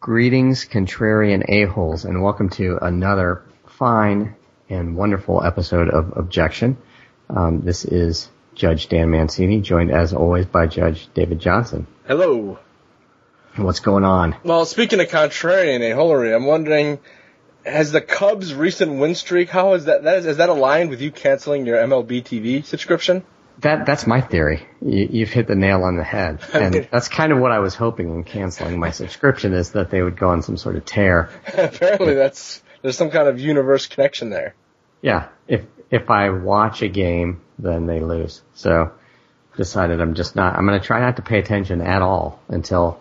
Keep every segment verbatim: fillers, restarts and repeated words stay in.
Greetings, contrarian a-holes, and welcome to another fine and wonderful episode of Objection. Um, this is Judge Dan Mancini, joined as always by Judge David Johnson. Hello. What's going on? Well, speaking of contrarian a-holery, I'm wondering, has the Cubs' recent win streak, how is that, that is, is that aligned with you canceling your M L B T V subscription? That That's my theory. You, you've hit the nail on the head. And that's kind of what I was hoping in canceling my subscription, is that they would go on some sort of tear. Apparently that's there's some kind of universe connection there. Yeah. If if I watch a game, then they lose. So decided I'm just not, I'm going to try not to pay attention at all until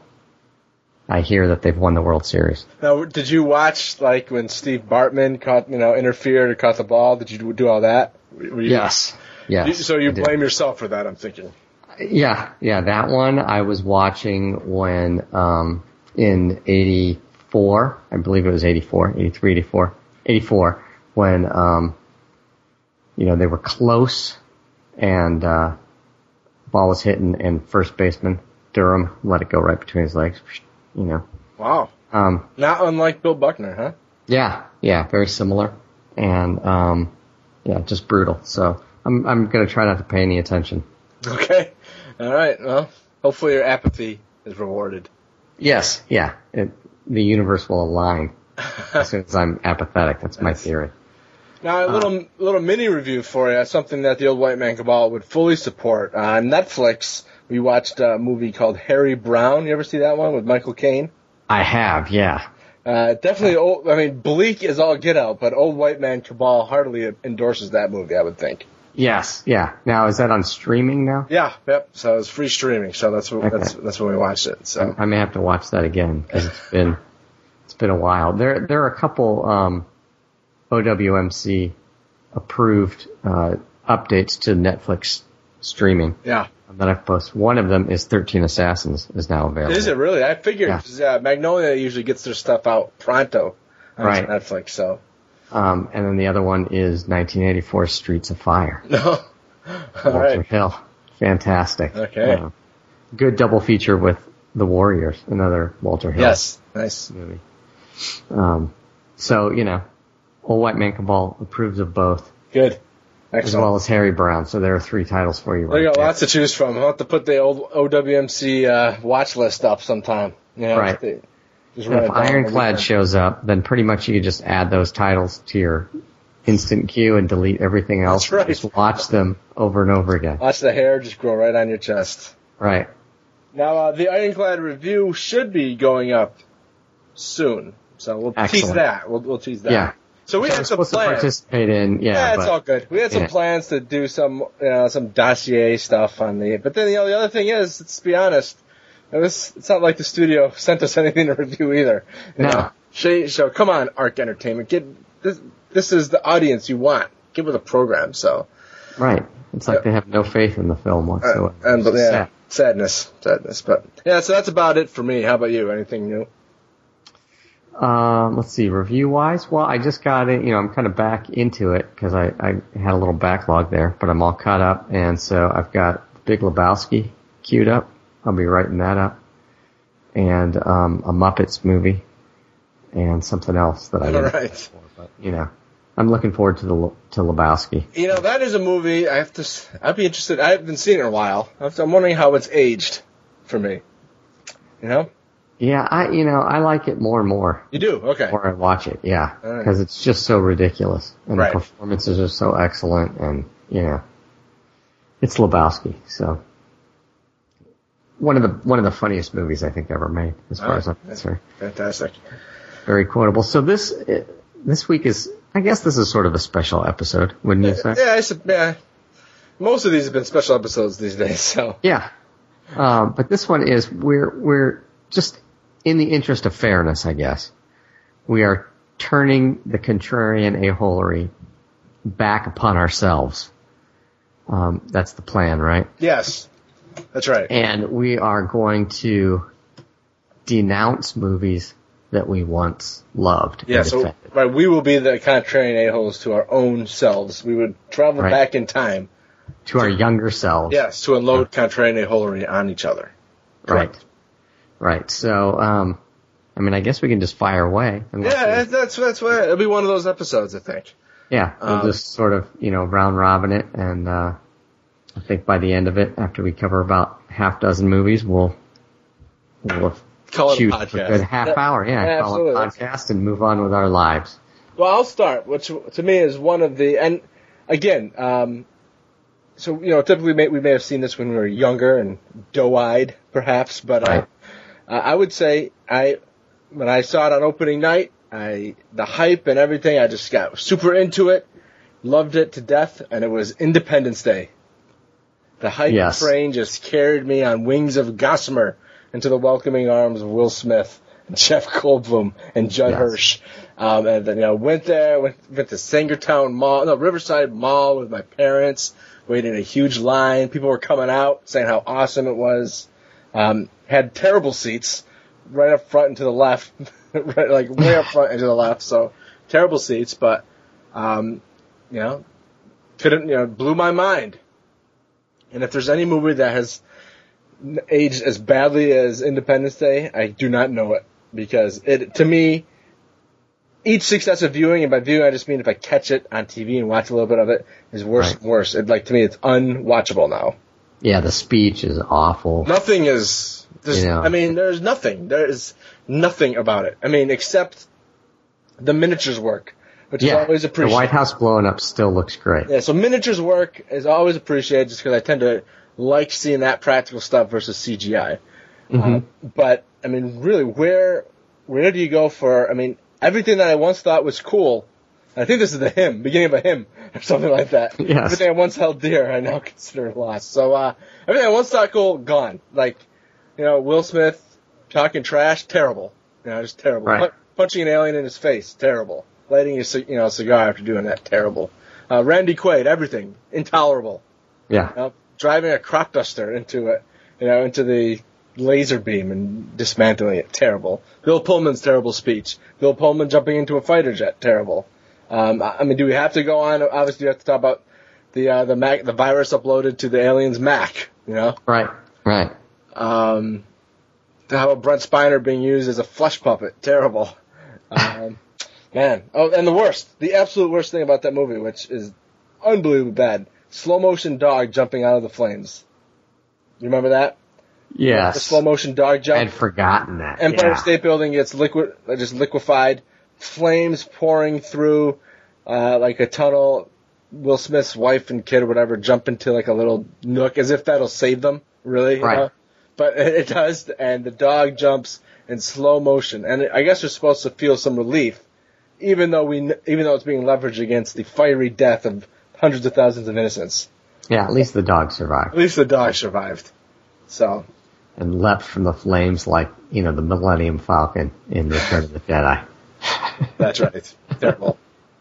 I hear that they've won the World Series. Now, did you watch, like, when Steve Bartman caught, you know, interfered or caught the ball? Did you do all that? Were you, yes. Yes. So you blame yourself for that, I'm thinking. Yeah, yeah, that one I was watching when, um, in eighty-four, I believe it was eighty-four, eighty-three, eighty-four, eighty-four, when, um, you know, they were close and, uh, ball was hitting and first baseman, Durham, let it go right between his legs, you know. Wow. Um, Not unlike Bill Buckner, huh? Yeah, yeah, very similar. And, um, yeah, just brutal. So, I'm I'm going to try not to pay any attention. Okay. All right. Well, hopefully your apathy is rewarded. Yes. Yeah. It, the universe will align as soon as I'm apathetic. That's my theory. Now, a little uh, little mini review for you. Something that the Old White Man Cabal would fully support. On Netflix, we watched a movie called Harry Brown. You ever see that one with Michael Caine? I have. Yeah. Uh, definitely. Old, I mean, bleak is all get out, but Old White Man Cabal hardly endorses that movie, I would think. Yes, yeah. Now, is that on streaming now? Yeah, yep. So it's free streaming. So that's what, okay. that's that's when we watched it. So I, I may have to watch that again because it's been it's been a while. There there are a couple um, O W M C approved uh, updates to Netflix streaming. Yeah. That I've posted. One of them is thirteen Assassins is now available. Is it really? I figured yeah. uh, Magnolia usually gets their stuff out pronto on right. Netflix. So. Um, and then the other one is nineteen eighty-four Streets of Fire. No. All Walter right. Hill. Fantastic. Okay. Uh, good double feature with The Warriors, another Walter Hill yes. Nice. movie. Um, so, you know, Old White Man Cabal approves of both. Good. Excellent. As well as Harry Brown. So there are three titles for you right there. You got there. lots to choose from. I'll have to put the old O W M C uh, watch list up sometime. You know, right. They, Just if Ironclad shows up, then pretty much you just add those titles to your instant queue and delete everything else. That's right. Just watch them over and over again. Watch the hair just grow right on your chest. Right. Now, uh, the Ironclad review should be going up soon. So we'll Excellent. tease that. We'll, we'll tease that. Yeah. So we Which had I'm some supposed plans. to participate in. Yeah, yeah it's but, all good. We had some yeah. plans to do some, you know, some dossier stuff on the, but then, you know, the other thing is, let's be honest, it was, it's not like the studio sent us anything to review either. You no. know? So, so come on, Arc Entertainment, get this. This is the audience you want. Give with a program. So. Right. It's like uh, they have no faith in the film whatsoever. Uh, and but yeah, sad. sadness, sadness. But yeah, so that's about it for me. How about you? Anything new? Um, let's see. Review wise, well, I just got it. You know, I'm kind of back into it because I, I had a little backlog there, but I'm all caught up, and so I've got Big Lebowski queued up. I'll be writing that up, and um, a Muppets movie, and something else that I didn't. All right. Before, but you know, I'm looking forward to the to Lebowski. You know, that is a movie I have to. I'd be interested. I haven't seen it in a while. I'm wondering how it's aged for me. You know. Yeah, I you know I like it more and more. You do? Okay. The more I watch it, yeah, because right. it's just so ridiculous, and right. the performances are so excellent, and you know, it's Lebowski. So one of the one of the funniest movies I think ever made, as far oh, as I'm concerned. Fantastic. Very quotable. So this this week is, I guess, this is sort of a special episode, wouldn't you say? Yeah, I said, yeah. Most of these have been special episodes these days, so yeah. Um, but this one is we're we're just. In the interest of fairness, I guess, we are turning the contrarian a-holery back upon ourselves. Um, that's the plan, right? Yes, that's right. And we are going to denounce movies that we once loved. Yeah, and so defended. right, we will be the contrarian a-holes to our own selves. We would travel right. back in time. To, to our younger selves. Yes, to unload contrarian a-holery on each other. Correct. Right. Right. So, um, I mean, I guess we can just fire away. Yeah, that's that's what it'll be one of those episodes, I think. Yeah, we'll um, just sort of, you know, round robin it, and uh, I think by the end of it, after we cover about half dozen movies, we'll we'll call shoot it a podcast. For a good half yeah, hour. Yeah, yeah call it a podcast and move on with our lives. Well, I'll start, which to me is one of the, and again, um, so, you know, typically may, we may have seen this when we were younger and doe-eyed, perhaps, but right. uh, uh, I would say I, when I saw it on opening night, I the hype and everything, I just got super into it, loved it to death, and it was Independence Day. The hype yes. train just carried me on wings of gossamer into the welcoming arms of Will Smith, and Jeff Goldblum, and Judd yes. Hirsch. Um, and then, you know, went there, went, went to Sangertown Mall, no, Riverside Mall with my parents, waited in a huge line. People were coming out saying how awesome it was. Um, had terrible seats right up front and to the left, right, like way up front and to the left. So terrible seats, but, um, you know, couldn't, you know, blew my mind. And if there's any movie that has aged as badly as Independence Day, I do not know it, because it, to me, each successive viewing, and by viewing I just mean if I catch it on T V and watch a little bit of it, is worse right. and worse. It, like, to me, it's unwatchable now. Yeah, the speech is awful. Nothing is, you know. I mean, there's nothing. There is nothing about it. I mean, except the miniatures work, which yeah, is always appreciated. The White House blowing up still looks great. Yeah, so miniatures work is always appreciated just because I tend to like seeing that practical stuff versus C G I. Mm-hmm. Um, but, I mean, really, where where do you go for, I mean, everything that I once thought was cool, I think this is the hymn, beginning of a hymn, or something like that. Yes. Everything I once held dear, I now consider lost. So, uh, everything I once thought cool, gone. Like, you know, Will Smith talking trash, terrible. You know, just terrible. Right. P- punching an alien in his face, terrible. Lighting a, you know, a cigar after doing that, terrible. Uh, Randy Quaid, everything, intolerable. Yeah. You know, driving a crop duster into it, you know, into the laser beam and dismantling it, terrible. Bill Pullman's terrible speech. Bill Pullman jumping into a fighter jet, terrible. Um, I mean, do we have to go on? Obviously, we have to talk about the uh, the Mac, the virus uploaded to the alien's Mac. You know, right, right. Um, how about Brent Spiner being used as a flesh puppet? Terrible. Um, man, oh, and the worst, the absolute worst thing about that movie, which is unbelievably bad, slow motion dog jumping out of the flames. You remember that? Yes. The slow motion dog jump. I'd forgotten that. Empire yeah. State Building gets liquid, just liquefied, flames pouring through uh, like a tunnel. Will Smith's wife and kid or whatever jump into like a little nook, as if that'll save them. Really, right? You know? But it does, and the dog jumps in slow motion, and I guess you're supposed to feel some relief, even though we, even though it's being leveraged against the fiery death of hundreds of thousands of innocents. Yeah, at least the dog survived. At least the dog survived. So. And leapt from the flames like, you know, the Millennium Falcon in Return of the Jedi. That's right. Terrible.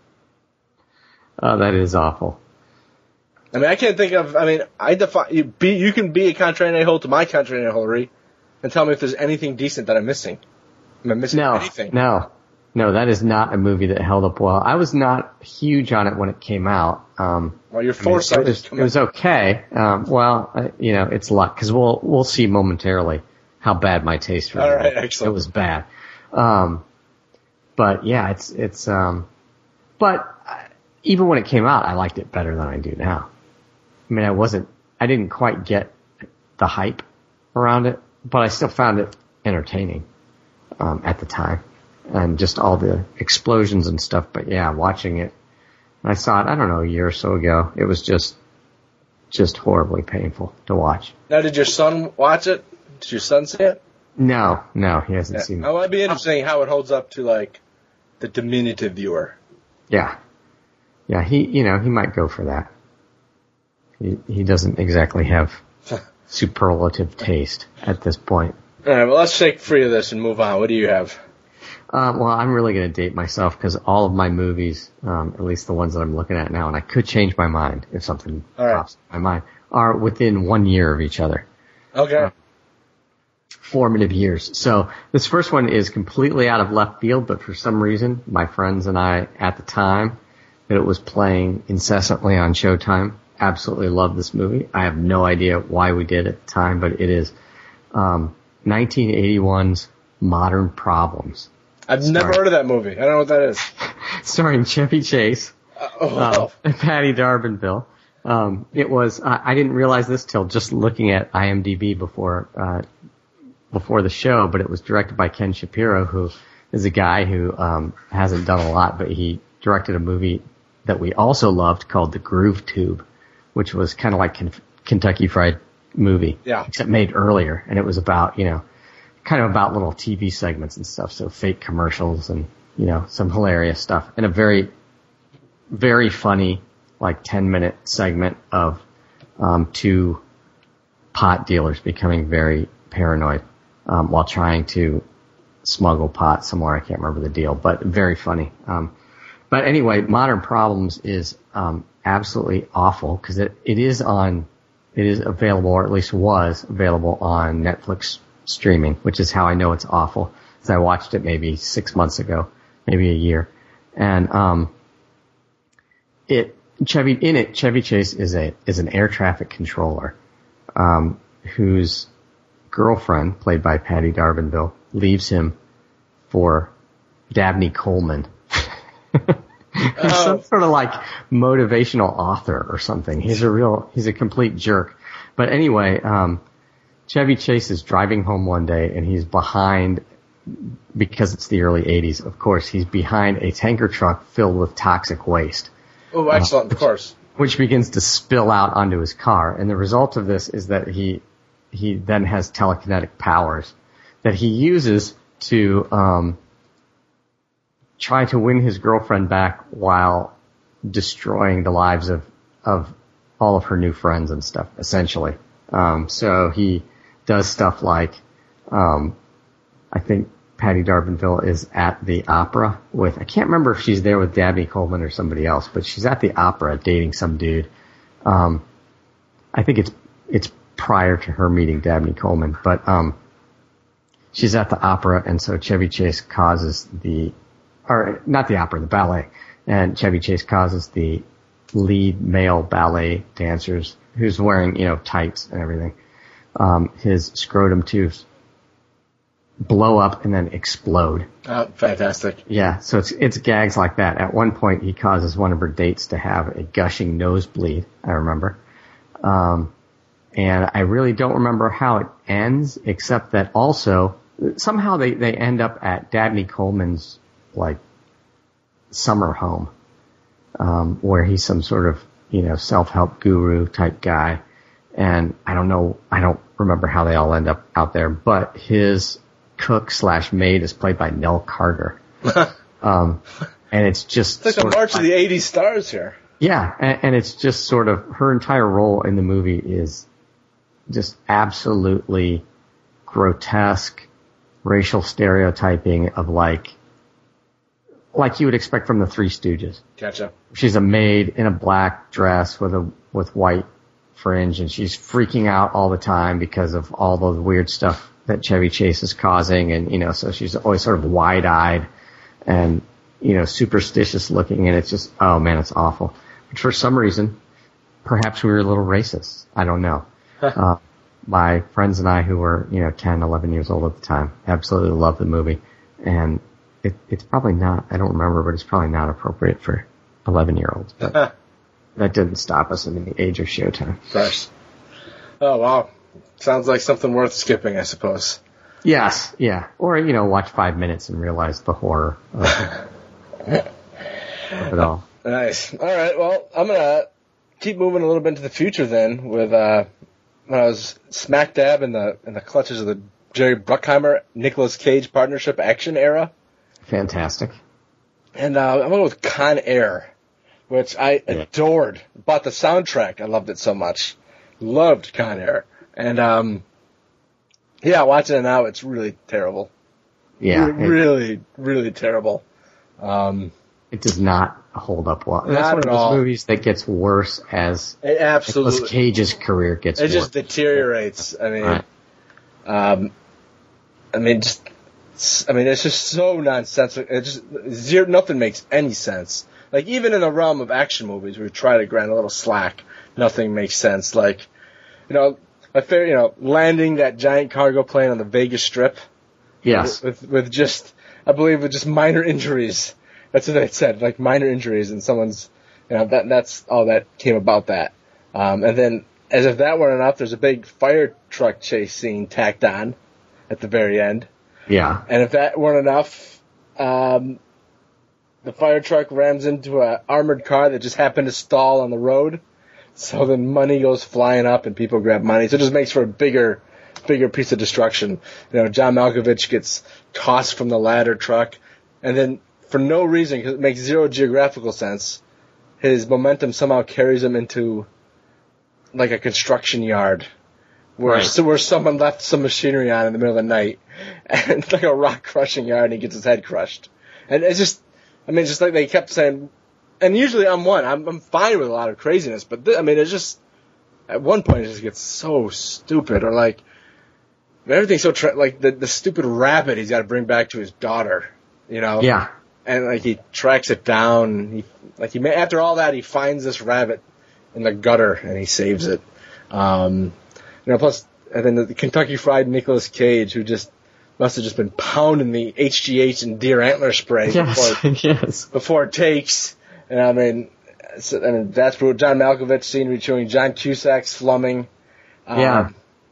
Oh, that is awful. I mean, I can't think of, I mean, I defy, you, be, you can be a contrarian a-hole to my contrarian a-holery and tell me if there's anything decent that I'm missing. Am I missing no, anything? No, no, that is not a movie that held up well. I was not huge on it when it came out. Um, well, your foresight I mean, it, was, it was okay. Um, well, uh, you know, it's luck, because we'll, we'll see momentarily how bad my taste was. All right, excellent. It was bad. Um, but yeah, it's, it's, um, but even when it came out, I liked it better than I do now. I mean, I wasn't, I didn't quite get the hype around it, but I still found it entertaining, um, at the time. And just all the explosions and stuff. But yeah, watching it, I saw it, I don't know, a year or so ago. It was just, just horribly painful to watch. Now, did your son watch it? Did your son see it? No, no, he hasn't Yeah. seen it. Oh, it'd be interesting how it holds up to, like, the diminutive viewer. Yeah. Yeah, he, you know, he might go for that. He, he doesn't exactly have superlative taste at this point. All right, well, let's shake free of this and move on. What do you have? Um, well, I'm really going to date myself because all of my movies, um, at least the ones that I'm looking at now, and I could change my mind if something all right. pops in my mind, are within one year of each other. Okay. Uh, formative years. So this first one is completely out of left field, but for some reason, my friends and I, at the time that it was playing incessantly on Showtime, absolutely loved this movie. I have no idea why we did at the time, but it is um, nineteen eighty-one's Modern Problems. I've starring, never heard of that movie. I don't know what that is. Starring Chevy Chase uh, oh, uh, and Patty D'Arbanville. Um, it was, uh, I didn't realize this till just looking at I M D B before, uh, before the show, but it was directed by Ken Shapiro, who is a guy who, um, hasn't done a lot, but he directed a movie that we also loved called The Groove Tube, which was kind of like Ken- Kentucky Fried Movie. Yeah. Except made earlier. And it was about, you know, kind of about little T V segments and stuff. So fake commercials and, you know, some hilarious stuff and a very, very funny, like ten minute segment of um, two pot dealers becoming very paranoid um, while trying to smuggle pot somewhere. I can't remember the deal, but very funny. Um, but anyway, Modern Problems is um, absolutely awful because it, it is on, it is available, or at least was available on Netflix streaming, which is how I know it's awful. Because I watched it maybe six months ago, maybe a year, and um, it. Chevy in it, Chevy Chase is a is an air traffic controller, um, whose girlfriend, played by Patty D'Arbanville, leaves him for Dabney Coleman. He's oh. some sort of like motivational author or something. He's a real he's a complete jerk. But anyway, um, Chevy Chase is driving home one day and he's behind, because it's the early eighties. Of course, he's behind a tanker truck filled with toxic waste. Oh, excellent, uh, which, of course. Which begins to spill out onto his car. And the result of this is that he he then has telekinetic powers that he uses to um, try to win his girlfriend back while destroying the lives of, of all of her new friends and stuff, essentially. Um, so he does stuff like, um, I think, Patty D'Arbanville is at the opera with, I can't remember if she's there with Dabney Coleman or somebody else, but she's at the opera dating some dude. Um, I think it's, it's prior to her meeting Dabney Coleman, but, um, she's at the opera, and so Chevy Chase causes the, or not the opera, the ballet, and Chevy Chase causes the lead male ballet dancers, who's wearing, you know, tights and everything, um, his scrotum tubes blow up and then explode. Oh, fantastic. Yeah, so it's it's gags like that. At one point, he causes one of her dates to have a gushing nosebleed, I remember. Um, and I really don't remember how it ends, except that also, somehow they, they end up at Dabney Coleman's, like, summer home, um, where he's some sort of, you know, self-help guru type guy. And I don't know, I don't remember how they all end up out there, but his cook slash maid is played by Nell Carter. um, and it's just it's like the March of, of the eighties stars here. Yeah, and, and it's just sort of, her entire role in the movie is just absolutely grotesque racial stereotyping of like, like you would expect from the Three Stooges. Gotcha. She's a maid in a black dress with a, with white fringe, and she's freaking out all the time because of all the weird stuff that Chevy Chase is causing, and, you know, so she's always sort of wide-eyed and, you know, superstitious looking, and it's just, oh man, it's awful. But for some reason, perhaps we were a little racist. I don't know. uh, my friends and I, who were, you know, ten, eleven years old at the time, absolutely loved the movie, and it, it's probably not, I don't remember, but it's probably not appropriate for eleven-year-olds. But that didn't stop us in the age of Showtime. Of course. Oh, wow. Sounds like something worth skipping, I suppose. Yes, yeah. Or, you know, watch five minutes and realize the horror of, of it all. Nice. All right, well, I'm going to keep moving a little bit into the future then with, uh, when I was smack dab in the in the clutches of the Jerry Bruckheimer, Nicolas Cage partnership action era. Fantastic. And uh, I'm going to go with Con Air, which I yeah. adored. Bought the soundtrack. I loved it so much. Loved Con Air. And, um, yeah, watching it now, it's really terrible. Yeah. Re- really, really terrible. Um, it does not hold up well. That's not one of at those all. movies that gets worse as it absolutely. Nicolas Cage's career gets it worse. It just deteriorates. I mean, right. um, I mean, just, I mean, it's just so nonsensical. It just, zero, nothing makes any sense. Like, even in the realm of action movies, we try to grant a little slack. Nothing makes sense. Like, you know, a fair, you know, landing that giant cargo plane on the Vegas Strip. Yes. With with just, I believe, with just minor injuries. That's what they said, like minor injuries, and someone's, you know, that that's all that came about that. Um, and then, as if that weren't enough, there's a big fire truck chase scene tacked on at the very end. Yeah. And if that weren't enough, um, the fire truck rams into an armored car that just happened to stall on the road. So then money goes flying up and people grab money. So it just makes for a bigger, bigger piece of destruction. You know, John Malkovich gets tossed from the ladder truck, and then for no reason, because it makes zero geographical sense, his momentum somehow carries him into like a construction yard where Right. so where someone left some machinery on in the middle of the night, and it's like a rock crushing yard, and he gets his head crushed. And it's just, I mean, it's just like they kept saying. And usually I'm one. I'm, I'm fine with a lot of craziness, but th- I mean, it's just at one point it just gets so stupid, or like everything's so tra- like the the stupid rabbit he's got to bring back to his daughter, you know? Yeah. And like he tracks it down. He like he may, after all that he finds this rabbit in the gutter and he saves it. Um, you know, plus and then the Kentucky Fried Nicolas Cage, who just must have just been pounding the H G H and deer antler spray Yes. before yes. before it takes. And I mean, so, I mean that's brutal. John Malkovich scene showing John Cusack's slumming. Um, Yeah.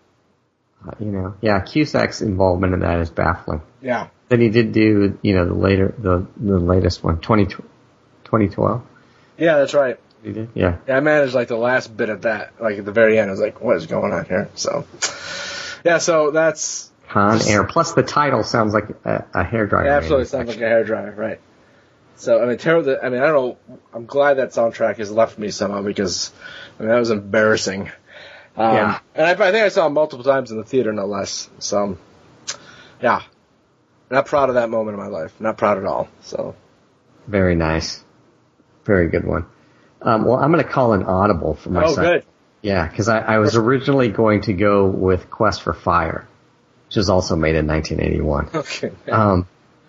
Uh, you know, yeah, Cusack's involvement in that is baffling. Yeah. Then he did do, you know, the later, the the latest one, twenty twelve. Yeah, that's right. He did, yeah. Yeah, I managed like the last bit of that, like at the very end. I was like, what is going on here? So, yeah, so that's Con Air. Plus, the title sounds like a, a hairdryer. it absolutely sounds like a hairdryer, right? So I mean, terrible. I mean, I don't know. I'm glad that soundtrack has left me somehow because I mean that was embarrassing. Um, Yeah. And I, I think I saw it multiple times in the theater, no less. So, yeah, not proud of that moment in my life. Not proud at all. So, Very nice. Very good one. Um, well, I'm going to call an audible for my oh, son. good. Yeah, because I, I was originally going to go with Quest for Fire, which was also made in nineteen eighty-one. Okay. Um,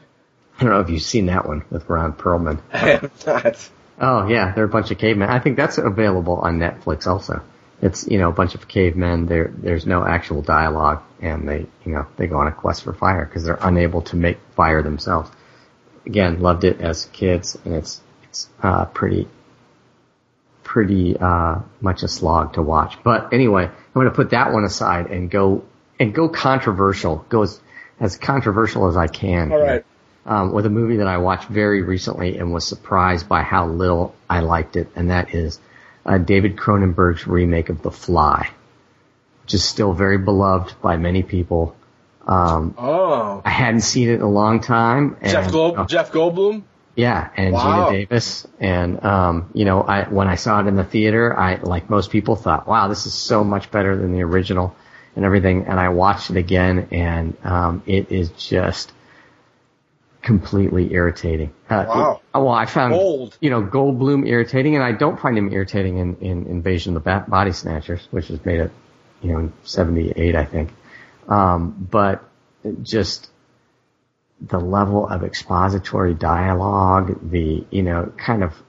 I don't know if you've seen that one with Ron Perlman. I have not. Oh yeah, they're a bunch of cavemen. I think that's available on Netflix also. It's, you know, a bunch of cavemen. There, there's no actual dialogue, and they, you know, they go on a quest for fire because they're unable to make fire themselves. Again, loved it as kids, and it's it's uh, pretty pretty uh, much a slog to watch. But anyway, I'm going to put that one aside and go and go controversial. Go as, as controversial as I can. All right. Um, with a movie that I watched very recently and was surprised by how little I liked it, and that is uh, David Cronenberg's remake of The Fly, which is still very beloved by many people. Um, Oh. I hadn't seen it in a long time. And, Jeff Gold, uh, Jeff Goldblum? yeah, and Wow. Gina Davis. And, um, you know, I, when I saw it in the theater, I, like most people, thought, wow, this is so much better than the original and everything. And I watched it again, and um, it is just completely irritating. Uh, Wow. it- well, I found, Bold. you know, Goldblum irritating, and I don't find him irritating in, in Invasion of the Ba- Body Snatchers, which was made at, you know, in seventy-eight, I think. Um, but just the level of expository dialogue, the, you know, kind of,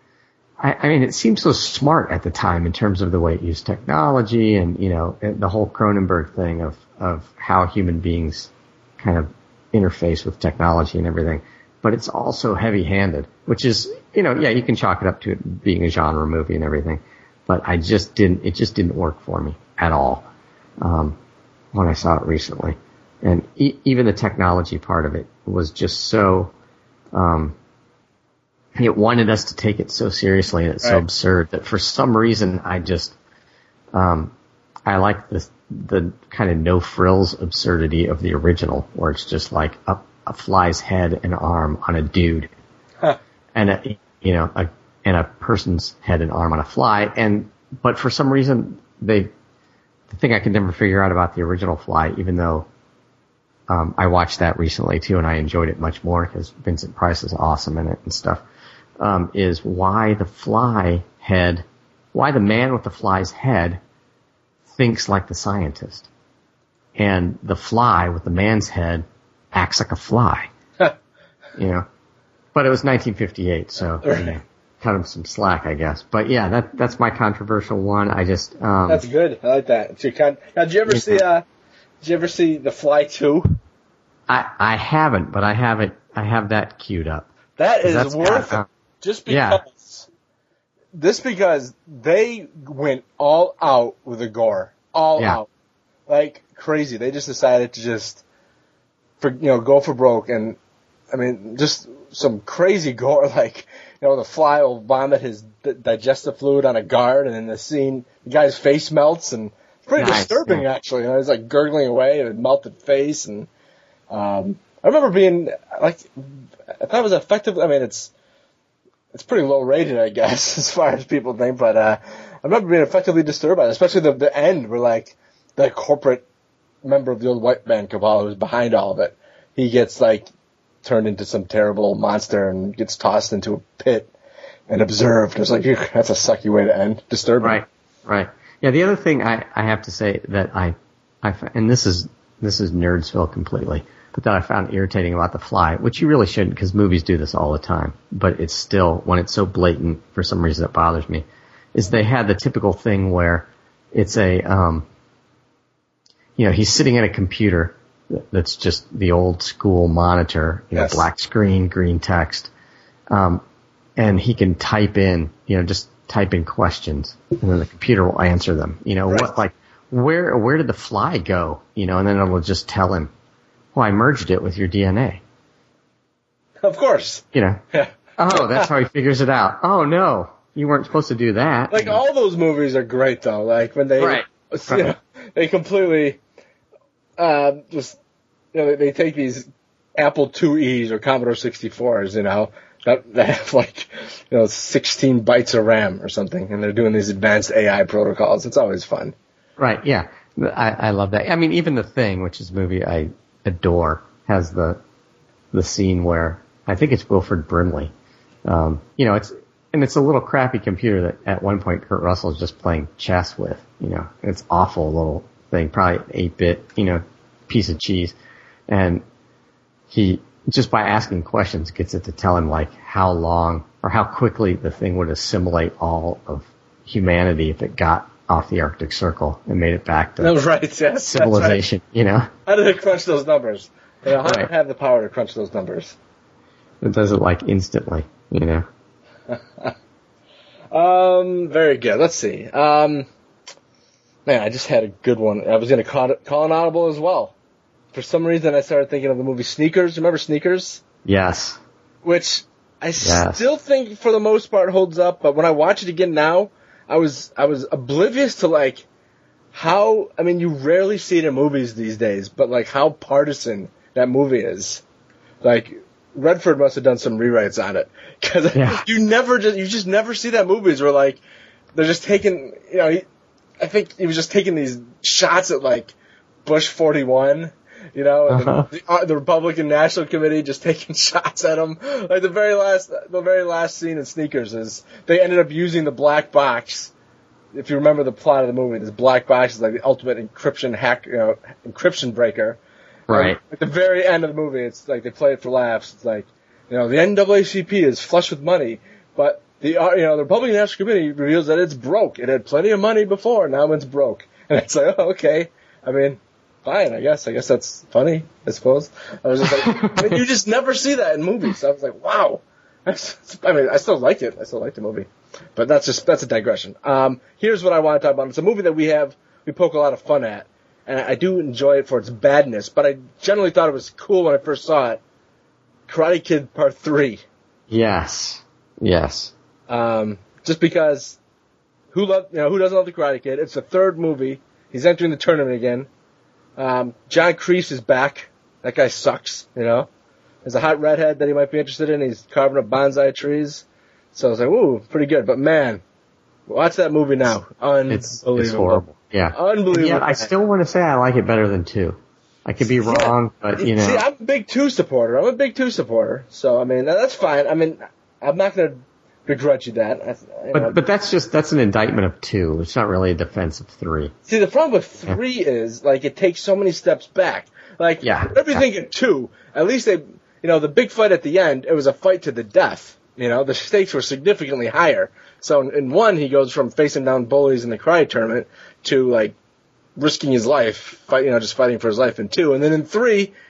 I, I mean, it seemed so smart at the time in terms of the way it used technology and, you know, the whole Cronenberg thing of, of how human beings kind of interface with technology and everything. But it's also heavy-handed, which is, you know, yeah, you can chalk it up to it being a genre movie and everything. But I just didn't, it just didn't work for me at all, um, when I saw it recently. And e- even the technology part of it was just so, um, it wanted us to take it so seriously and it's so Right. absurd that for some reason I just, um, I like the, the kind of no frills absurdity of the original, where it's just like a, a fly's head and arm on a dude. Huh. And a, you know, a, and a person's head and arm on a fly. And, but for some reason they, the thing I could never figure out about the original Fly, even though um, I watched that recently too, and I enjoyed it much more because Vincent Price is awesome in it and stuff, um, is why the fly head, why the man with the fly's head thinks like the scientist, and the fly with the man's head acts like a fly. You know, but it was nineteen fifty-eight, so you know, cut him some slack, I guess. But yeah, that that's my controversial one. I just um, That's good. I like that. It's your con- now, did you ever see? Uh, did you ever see The Fly Two? I, I haven't, but I have it. I have that queued up. That is That's worth got, uh, it. Just because. Yeah. This because they went all out with the gore. All Yeah. out. Like crazy. They just decided to just, for you know, go for broke. And, I mean, just some crazy gore. Like, you know, the fly will vomit his d- digestive fluid on a guard, and then the scene, the guy's face melts, and it's pretty Nice, disturbing, yeah. actually. You know, he's like gurgling away, and a melted face. And um, I remember being, like, I thought it was effective. I mean, it's, It's pretty low rated, I guess, as far as people think. But uh, I remember being effectively disturbed by it, especially the the end where, like, the corporate member of the old white man cabal who's behind all of it, he gets, like, turned into some terrible monster and gets tossed into a pit and observed. It's like, that's a sucky way to end. Disturbing. Right, right. Yeah, the other thing I, I have to say that I, I, and this is, this is Nerdsville completely, but that I found irritating about The Fly, which you really shouldn't because movies do this all the time, but it's still, when it's so blatant, for some reason it bothers me, is they had the typical thing where it's a, um, you know, he's sitting at a computer that's just the old school monitor, you know, Yes. black screen, green text, um, and he can type in, you know, just type in questions, and then the computer will answer them. You know, Right. what, like, where, where did the fly go? You know, and then it will just tell him, well, I merged it with your D N A. Of course. You know, Yeah. oh, that's how he figures it out. Oh no, you weren't supposed to do that. Like, all those movies are great, though. Like, when they, Right. you know, they completely, uh, just, you know, they, they take these Apple two E's or Commodore sixty-fours, you know, that, that have, like, you know, sixteen bytes of RAM or something, and they're doing these advanced A I protocols. It's always fun. Right, yeah. I, I love that. I mean, even The Thing, which is a movie I adore, has the the scene where, I think it's Wilford Brimley. Um, you know, it's, and it's a little crappy computer that at one point Kurt Russell is just playing chess with, you know. It's awful little thing, probably eight bit, you know, piece of cheese. And he, just by asking questions, gets it to tell him, like, how long or how quickly the thing would assimilate all of humanity if it got off the Arctic Circle and made it back to No, right, yes. that's civilization, you know? right. How did it crunch those numbers? You know, how Right. did it have the power to crunch those numbers? It does it, like, instantly, you know? Um, very good. Let's see. Um, man, I just had a good one. I was going to call, call an audible as well. For some reason, I started thinking of the movie Sneakers. Remember Sneakers? Yes. Which I Yes. still think, for the most part, holds up. But when I watch it again now, I was I was oblivious to, like, how, I mean, you rarely see it in movies these days, but, like, how partisan that movie is. Like, Redford must have done some rewrites on it. Because Yeah. you never just, you just never see that movies where, like, they're just taking, you know, he, I think he was just taking these shots at, like, Bush forty-one, you know, and Uh-huh. the, uh, the Republican National Committee just taking shots at him. Like, the very last, the very last scene in Sneakers is they ended up using the black box. If you remember the plot of the movie, this black box is like the ultimate encryption hack, you know, encryption breaker. Right. Um, at the very end of the movie, it's like they play it for laughs. It's like, you know, the N double A C P is flush with money, but the uh, you know the Republican National Committee reveals that it's broke. It had plenty of money before, now it's broke. And it's like, oh, okay. I mean, fine. I guess. I guess that's funny. I suppose. I was just like, I mean, you just never see that in movies. So I was like, wow. That's, I mean, I still liked it. I still liked the movie, but that's just that's a digression. Um, here's what I want to talk about. It's a movie that we have we poke a lot of fun at. And I do enjoy it for its badness, but I generally thought it was cool when I first saw it. Karate Kid Part three. Yes. Yes. Um, just because who love, you know, who doesn't love the Karate Kid? It's the third movie. He's entering the tournament again. Um, John Kreese is back. That guy sucks, you know. There's a hot redhead that he might be interested in. He's carving up bonsai trees. So I was like, ooh, pretty good. But man, watch that movie now. Unbelievable. It's, it's horrible. Yeah. Unbelievable. And yet I still want to say I like it better than two. I could be wrong, but, you know. See, I'm a big two supporter. I'm a big two supporter. So, I mean, that's fine. I mean, I'm not going to begrudge you that. I, you know. But but that's just, that's an indictment of two. It's not really a defense of three. See, the problem with three is, like, it takes so many steps back. Like, Yeah. whatever you think of two, at least they, you know, the big fight at the end, it was a fight to the death. You know, the stakes were significantly higher. So in, in one, he goes from facing down bullies in the karate tournament to, like, risking his life, fight, you know, just fighting for his life in two. And then in three,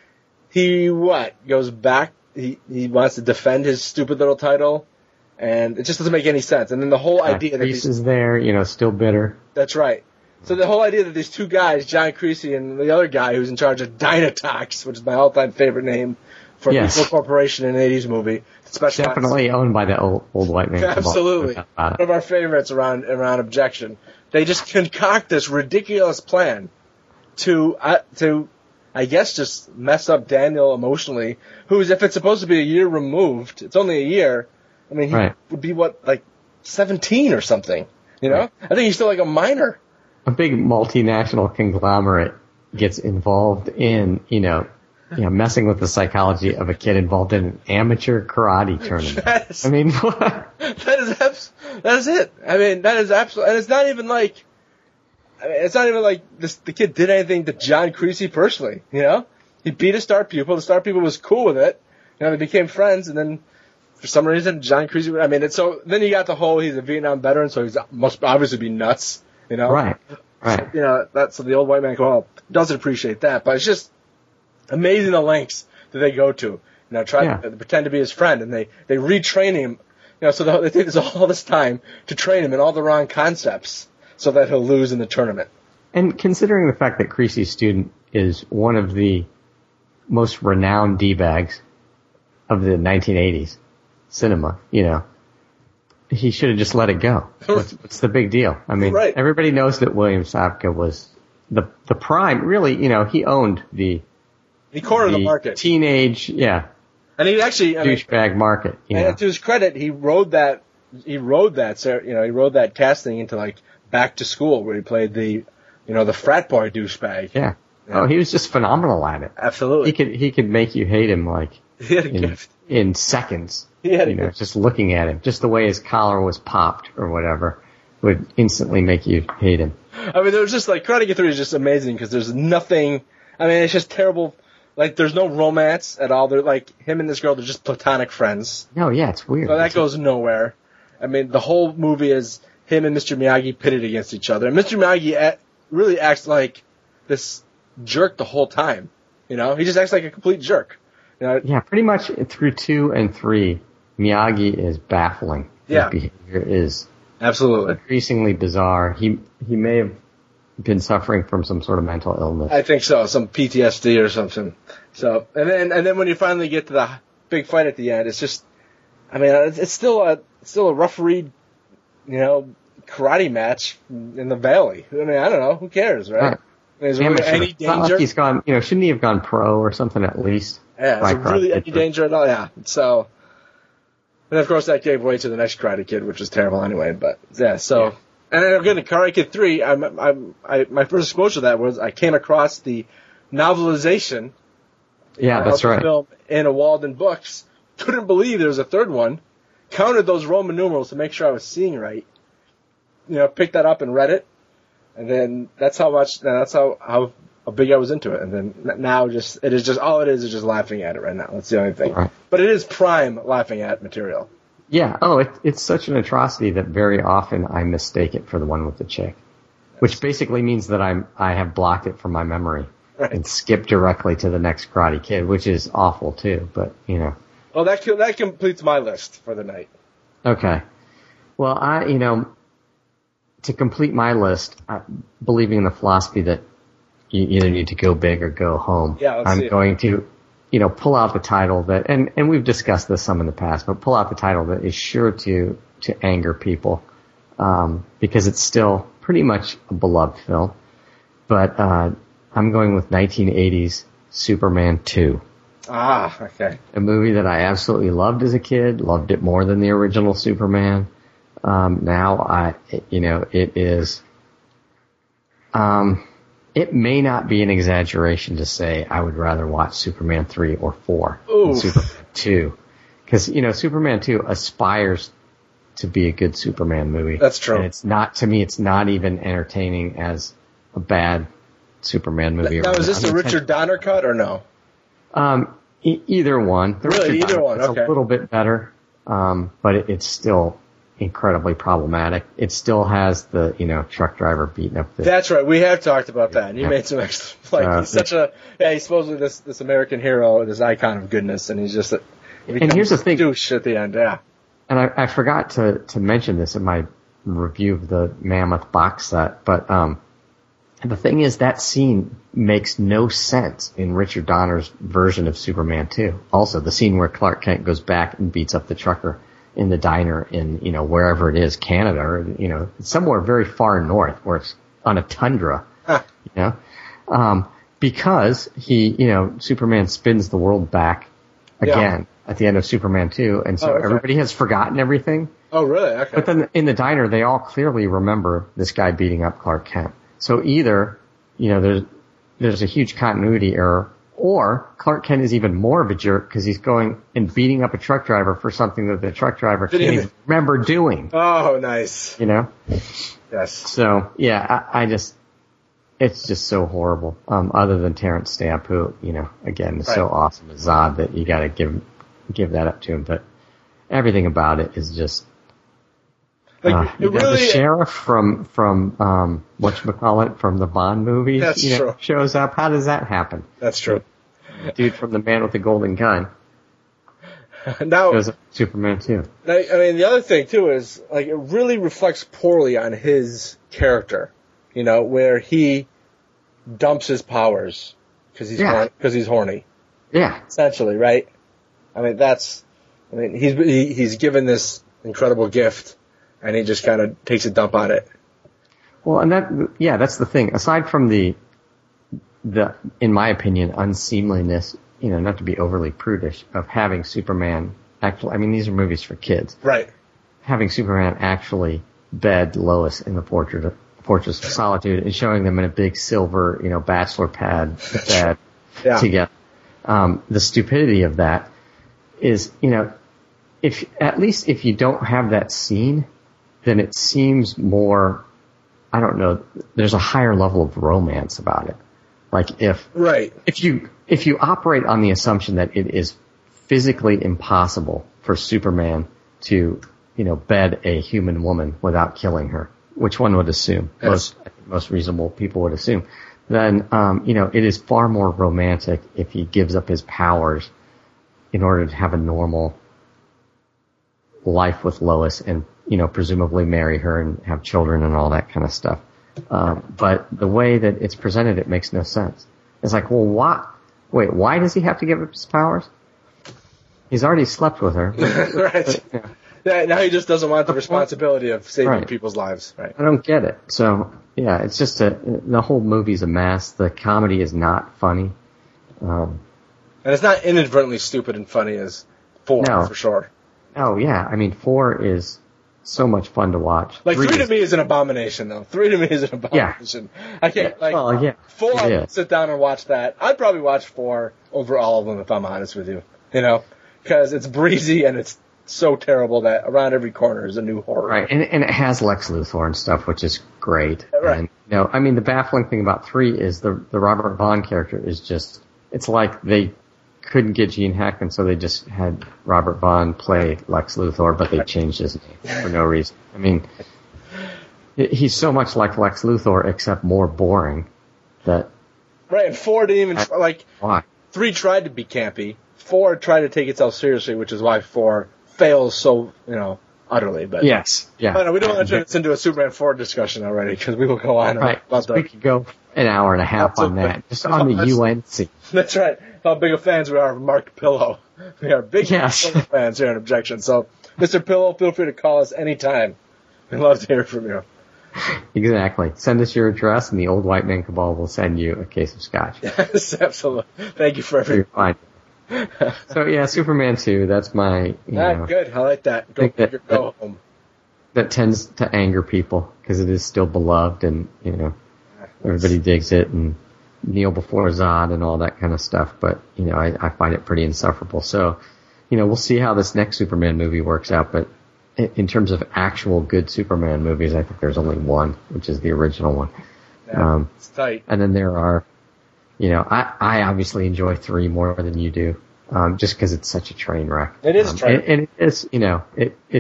he what goes back. He he wants to defend his stupid little title, and it just doesn't make any sense. And then the whole Uh, idea that Kreese these, is there, you know, still bitter. that's right. So the whole idea that these two guys, John Creasy and the other guy who's in charge of Dynatox, which is my all-time favorite name for Yes. a corporation in an eighties movie, specializes- Definitely owned by the old, old white man. Absolutely. About One it. of our favorites around around objection. They just concoct this ridiculous plan to uh, to I guess just mess up Daniel emotionally, who's if it's supposed to be a year removed, it's only a year. I mean, he Right. would be what like seventeen or something. You know? Right. I think he's still like a minor. A big multinational conglomerate gets involved in, you know, you know, messing with the psychology of a kid involved in an amateur karate tournament. Yes. I mean, what? That is abs- that is it. I mean, that is absolutely, and it's not even like, I mean, it's not even like this, the kid did anything to John Creasy personally, you know? He beat a star pupil, the star pupil was cool with it, you know, they became friends, and then for some reason, John Creasy, I mean, it's so, then you got the whole, he's a Vietnam veteran, so he must obviously be nuts, you know? Right, right. You know, that's, so the old white man, well, doesn't appreciate that, but it's just amazing the lengths that they go to, you know, try Yeah. to pretend to be his friend, and they, they retrain him, you know, so they take this all this time to train him in all the wrong concepts so that he'll lose in the tournament. And considering the fact that Creasy's student is one of the most renowned D-bags of the nineteen eighties cinema, you know, he should have just let it go. What's, what's the big deal? I mean, Right. everybody knows that William Sapka was the the prime. Really, you know, he owned the He cornered the, the market. teenage, yeah, And he actually, I mean, douchebag market. You know? and to his credit, he rode that, he rode that, sir, you know, he rode that casting into like Back to School where he played the, you know, the frat boy douchebag. Yeah. Yeah. Oh, he was just phenomenal at it. Absolutely. He could he could make you hate him like He had a in, gift. in seconds. He had a you know, gift. just looking at him, just the way his collar was popped or whatever, would instantly make you hate him. I mean, there was just like Karate Kid three is just amazing because there's nothing. I mean, it's just terrible. Like, there's no romance at all. They're like him and this girl. They're just platonic friends. No, yeah, it's weird. So that It's- goes nowhere. I mean, the whole movie is him and Mister Miyagi pitted against each other. And Mister Miyagi a- really acts like this jerk the whole time. You know, he just acts like a complete jerk. You know, Yeah, pretty much through two and three, Miyagi is baffling. His Yeah. behavior is absolutely. increasingly bizarre. He he may have been suffering from some sort of mental illness. I think so, some P T S D or something. So, and then and then when you finally get to the big fight at the end, it's just, I mean, it's, it's still a it's still a refereed, you know, karate match in the valley. I mean, I don't know, who cares, right? Right. I mean, is there Amateur. really any It's not like danger? he's gone, you know, shouldn't he have gone pro or something at least? Yeah, is By there really Karate any Kid. danger at all? Yeah. So, and of course that gave way to the next Karate Kid, which was terrible anyway. But yeah, so Yeah. and then again, Karate Kid three. I'm, I'm, I my first exposure to that was I came across the novelization. Yeah, of that's the right. Film in a Walden Books. Couldn't believe there was a third one. Counted those Roman numerals to make sure I was seeing right. You know, picked that up and read it, and then that's how much. That's how how. how big I was into it, and then now just it is just all it is is just laughing at it right now. That's the only thing. Right. But it is prime laughing at material. Yeah. Oh, it, it's such an atrocity that very often I mistake it for the one with the chick, which basically means that I'm I have blocked it from my memory Right. and skipped directly to the next Karate Kid, which is awful too. But you know, Well, that co- that completes my list for the night. okay. Well, I you know, to complete my list, I, believing in the philosophy that you either need to go big or go home, Yeah, let's I'm see it. going to, you know, pull out the title that, and, and we've discussed this some in the past, but pull out the title that is sure to, to anger people, um, because it's still pretty much a beloved film. But, uh, I'm going with nineteen eighties Superman two, Ah, okay. a movie that I absolutely loved as a kid, loved it more than the original Superman. Um, now I, it, you know, it is, um, it may not be an exaggeration to say I would rather watch Superman three or four than Oof. Superman two. Because, you know, Superman two aspires to be a good Superman movie. That's true. And it's not, to me, it's not even entertaining as a bad Superman movie. Now, or is this I the mean, Richard Donner cut or no? Um, e- either one. The Really, Richard either Donner one, cut's okay. a little bit better, um, but it, it's still, incredibly problematic. It still has the, you know, truck driver beating up the... That's right. We have talked about that. And you yeah. made some extra... Like, uh, he's such a... Yeah, he's supposedly this, this American hero, this icon of goodness, and he's just... A, he and here's the thing. Douche at the end, yeah. And I, I forgot to, to mention this in my review of the Mammoth box set, but um, the thing is that scene makes no sense in Richard Donner's version of Superman two. Also, the scene where Clark Kent goes back and beats up the trucker in the diner in, you know, wherever it is, Canada, or, you know, somewhere very far north where it's on a tundra, huh. you know, um, because he, you know, Superman spins the world back again yeah. at the end of Superman two, and so oh, okay. everybody has forgotten everything. Oh, really? Okay. But then in the diner, they all clearly remember this guy beating up Clark Kent. So either, you know, there's, there's a huge continuity error, or Clark Kent is even more of a jerk because he's going and beating up a truck driver for something that the truck driver can't even remember doing. Oh, nice. You know? Yes. So, yeah, I, I just, it's just so horrible. Um, other than Terrence Stamp, who, you know, again, is right. so awesome as Zod that you gotta give, give that up to him. But everything about it is just, Like, uh, it really, the sheriff from from um, whatchamacallit, from the Bond movies, that's you know, true. shows up. How does that happen? That's true. The dude from The Man with the Golden Gun. Now, shows up Superman too. I mean, the other thing too is like it really reflects poorly on his character. You know, where he dumps his powers because he's yeah. because he's horny. Yeah. Essentially, right? I mean, that's. I mean, he's he, he's given this incredible gift. And he just kind of takes a dump on it. Well, and that, yeah, that's the thing. Aside from the, the, in my opinion, unseemliness, you know, not to be overly prudish, of having Superman actually, I mean, these are movies for kids. Right. Having Superman actually bed Lois in the Fortress of, Fortress of Solitude and showing them in a big silver, you know, bachelor pad bed yeah. together. Um, the stupidity of that is, you know, if, at least if you don't have that scene, then it seems more, I don't know, there's a higher level of romance about it. Like if, right. if you, if you operate on the assumption that it is physically impossible for Superman to, you know, bed a human woman without killing her, which one would assume, yes. most, most reasonable people would assume, then, um, you know, it is far more romantic if he gives up his powers in order to have a normal life with Lois and, you know, presumably marry her and have children and all that kind of stuff. Um, but the way that it's presented, it makes no sense. It's like, well, why? Wait, why does he have to give up his powers? He's already slept with her. right. But, yeah. Yeah, now he just doesn't want the responsibility of saving right. people's lives. Right. I don't get it. So, yeah, it's just a, the whole movie's a mess. The comedy is not funny. Um, and it's not inadvertently stupid and funny as four, no. for sure. Oh, yeah. I mean, four is so much fun to watch. Like, three, three to is, me is an abomination, though. Three to me is an abomination. Yeah. I can't, like, well, yeah, four, I would sit down and watch that. I'd probably watch four over all of them, if I'm honest with you. You know? Because it's breezy and it's so terrible that around every corner is a new horror. Right, and, and it has Lex Luthor and stuff, which is great. Right. And, you know, I mean, the baffling thing about three is the the Robert Vaughn character is just, it's like they couldn't get Gene Hackman, so they just had Robert Vaughn play Lex Luthor, but they changed his name for no reason. I mean, he's so much like Lex Luthor, except more boring. That right, and four didn't even I, like. Why? Three tried to be campy. Four tried to take itself seriously, which is why four fails so, you know, utterly. But yes, yeah. But no, we don't want to turn this into a Superman four discussion already, because we will go on. Right, about the, we could go an hour and a half on that, just on the U N C. That's right. How big of fans we are of Mark Pillow. We are big yes. fans here in Objection. So, Mister Pillow, feel free to call us anytime. We'd love to hear from you. Exactly. Send us your address, and the Old White Man Cabal will send you a case of scotch. Yes, absolutely. Thank you for everything. You're fine. So, yeah, Superman two, that's my, you ah, know. Good. I like that. Go, that, go that, home. That tends to anger people, because it is still beloved, and, you know, everybody digs it, and kneel before Zod and all that kind of stuff, but, you know, I, I find it pretty insufferable. So, you know, we'll see how this next Superman movie works out, but in, in terms of actual good Superman movies, I think there's only one, which is the original one. Yeah, um, it's tight. And then there are, you know, I, I obviously enjoy three more than you do, um, just because it's such a train wreck. It is um, train. And, and it is, you know, it, it's,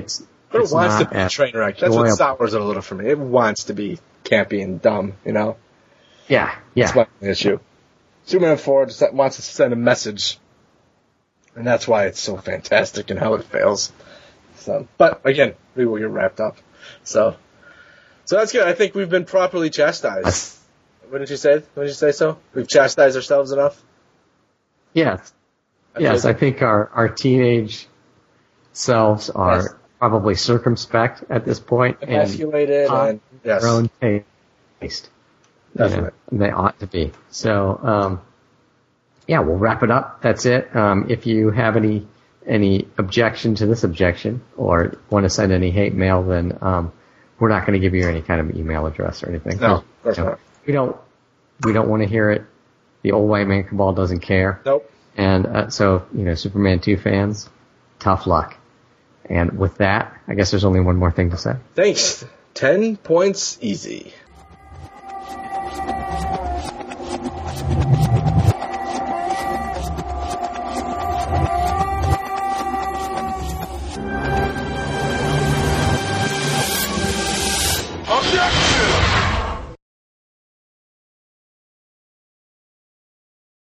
But it it's wants to not be a as train wreck. That's what enjoyable. Star Wars is a little for me. It wants to be campy and dumb, you know? Yeah, yeah. That's my issue. Superman four just wants to send a message. And that's why it's so fantastic and how it fails. So, but again, we will get wrapped up. So, so that's good. I think we've been properly chastised. That's- Wouldn't you say? Wouldn't you say so? We've chastised ourselves enough. Yes. I Yes, feel- I think our, our teenage selves are Yes. probably circumspect at this point and Emasculated hot and yes, their own taste. You know, definitely. they ought to be. So, um, yeah, we'll wrap it up. That's it. Um, if you have any any objection to this objection or want to send any hate mail, then um, we're not going to give you any kind of email address or anything. No, of course You know, not. We don't we don't want to hear it. The old white man cabal doesn't care. Nope. And uh, so, you know, Superman two fans, tough luck. And with that, I guess there's only one more thing to say. Thanks. Ten points easy.